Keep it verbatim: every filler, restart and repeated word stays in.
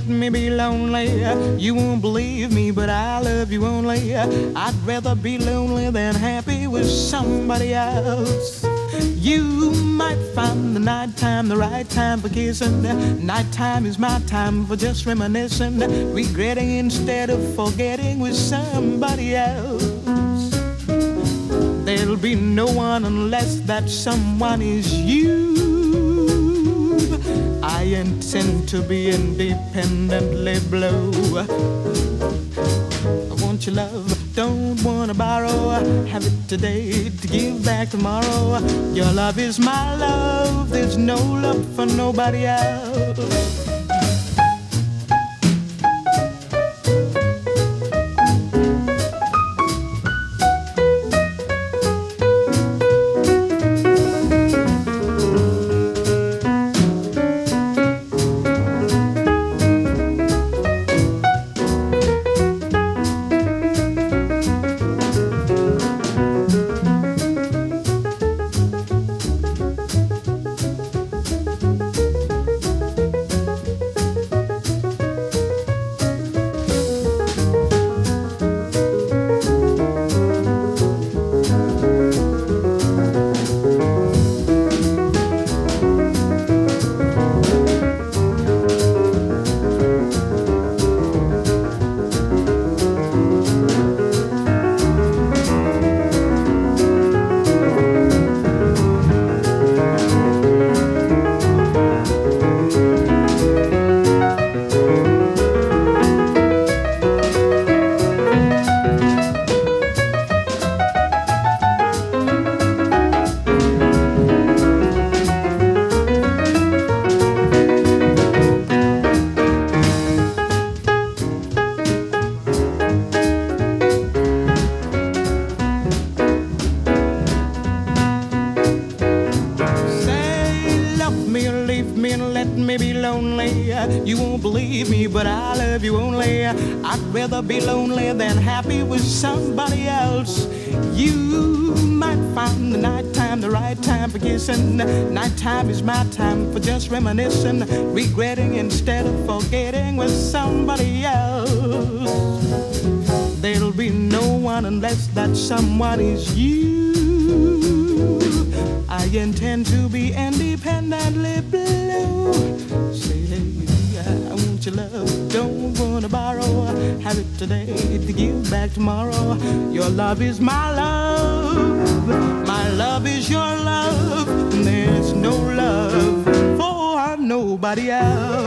me be lonely. You won't believe me, but I love you only. I'd rather be lonely than happy with somebody else. You might find the nighttime the right time for kissing. Nighttime is my time for just reminiscing, regretting instead of forgetting with somebody else. There'll be no one unless that someone is you. I intend to be independently blue. I want your love, don't wanna borrow. Have it today to give back tomorrow. Your love is my love, there's no love for nobody else. You won't believe me, but I love you only. I'd rather be lonely than happy with somebody else. You might find the nighttime the right time for kissing. Nighttime is my time for just reminiscing, regretting instead of forgetting with somebody else. There'll be no one unless that someone is you. I intend to be independently blue. Say, hey, I want your love, don't wanna borrow. Have it today to give back tomorrow. Your love is my love, my love is your love. There's no love for nobody else.